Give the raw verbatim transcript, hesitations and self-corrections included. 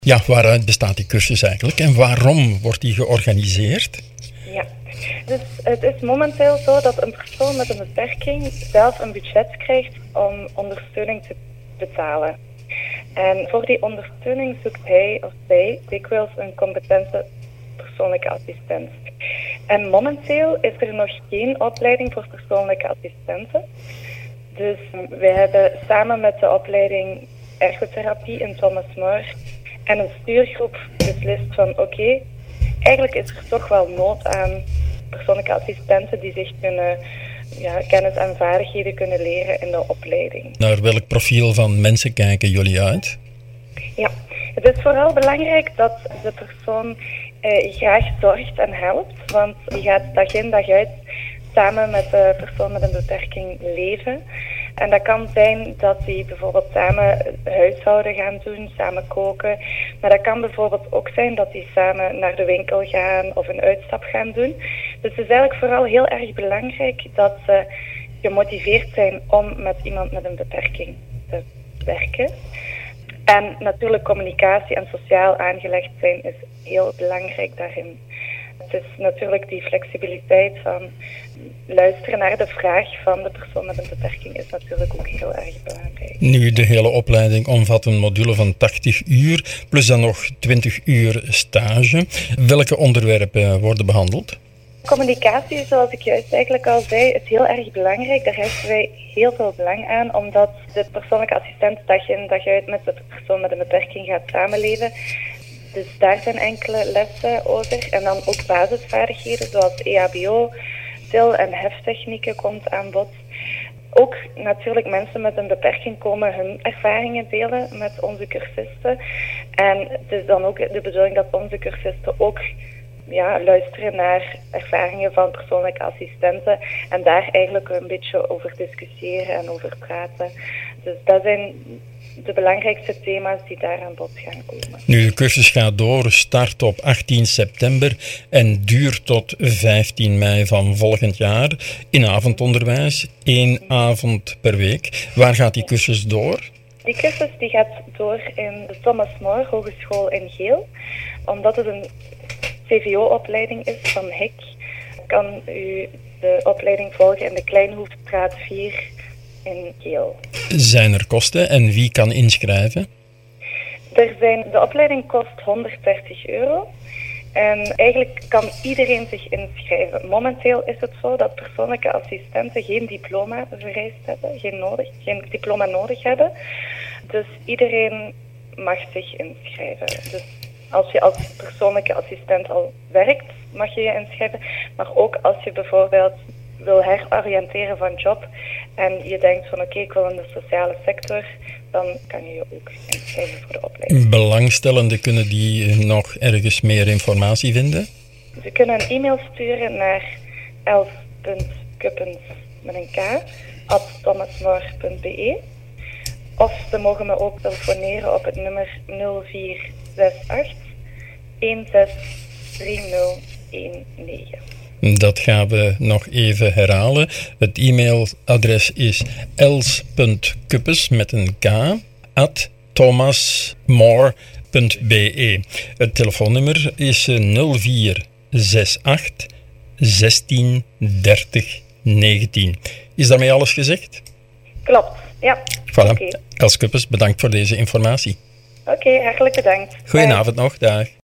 Ja, waaruit bestaat die cursus eigenlijk en waarom wordt die georganiseerd? Ja, dus het is momenteel zo dat een persoon met een beperking zelf een budget krijgt om ondersteuning te betalen. En voor die ondersteuning zoekt hij of zij dikwijls een competente persoonlijke assistent. En momenteel is er nog geen opleiding voor persoonlijke assistenten. Dus wij hebben samen met de opleiding ergotherapie in Thomas More en een stuurgroep beslist van oké, okay, eigenlijk is er toch wel nood aan persoonlijke assistenten die zich kunnen, ja, kennis en vaardigheden kunnen leren in de opleiding. Naar welk profiel van mensen kijken jullie uit? Ja, het is vooral belangrijk dat de persoon eh, graag zorgt en helpt, want die gaat dag in dag uit samen met de persoon met een beperking leven. En dat kan zijn dat die bijvoorbeeld samen huishouden gaan doen, samen koken. Maar dat kan bijvoorbeeld ook zijn dat die samen naar de winkel gaan of een uitstap gaan doen. Dus het is eigenlijk vooral heel erg belangrijk dat ze gemotiveerd zijn om met iemand met een beperking te werken. En natuurlijk communicatie en sociaal aangelegd zijn is heel belangrijk daarin. Het is natuurlijk die flexibiliteit van luisteren naar de vraag van de persoon met een beperking is natuurlijk ook heel erg belangrijk. Nu, de hele opleiding omvat een module van tachtig uur, plus dan nog twintig uur stage. Welke onderwerpen worden behandeld? Communicatie, zoals ik juist eigenlijk al zei, is heel erg belangrijk. Daar hechten wij heel veel belang aan, omdat de persoonlijke assistent dag in dag uit met de persoon met een beperking gaat samenleven. Dus daar zijn enkele lessen over. En dan ook basisvaardigheden zoals E H B O, til- en heftechnieken komt aan bod. Ook natuurlijk mensen met een beperking komen hun ervaringen delen met onze cursisten. En het is dan ook de bedoeling dat onze cursisten ook ja, luisteren naar ervaringen van persoonlijke assistenten en daar eigenlijk een beetje over discussiëren en over praten. Dus dat zijn de belangrijkste thema's die daar aan bod gaan komen. Nu, de cursus gaat door, start op achttien september en duurt tot vijftien mei van volgend jaar in avondonderwijs, één avond per week. Waar gaat die cursus door? Die cursus die gaat door in de Thomas More Hogeschool in Geel. Omdat het een C V O-opleiding is van H I C, kan u de opleiding volgen in de Kleinhoefstraat vier in Geel. Zijn er kosten en wie kan inschrijven? Er zijn, de opleiding kost honderddertig euro. En eigenlijk kan iedereen zich inschrijven. Momenteel is het zo dat persoonlijke assistenten geen diploma vereist hebben, geen, nodig, geen diploma nodig hebben. Dus iedereen mag zich inschrijven. Dus als je als persoonlijke assistent al werkt, mag je je inschrijven. Maar ook als je bijvoorbeeld wil heroriënteren van job en je denkt van oké, okay, ik wil in de sociale sector, dan kan je je ook inschrijven voor de opleiding. Belangstellenden, kunnen die nog ergens meer informatie vinden? Ze kunnen een e-mail sturen naar els.kuppens met een k at thomasmore punt b e of ze mogen me ook telefoneren op het nummer nul vier zes acht een zes drie nul een negen. Dat gaan we nog even herhalen. Het e-mailadres is els.kuppens met een k at thomasmore punt b e. Het telefoonnummer is nul vier zes acht zestien dertig negentien. Is daarmee alles gezegd? Klopt, ja. Voilà. Okay. Els Kuppens, bedankt voor deze informatie. Oké, okay, hartelijk bedankt. Goedenavond nog, dag.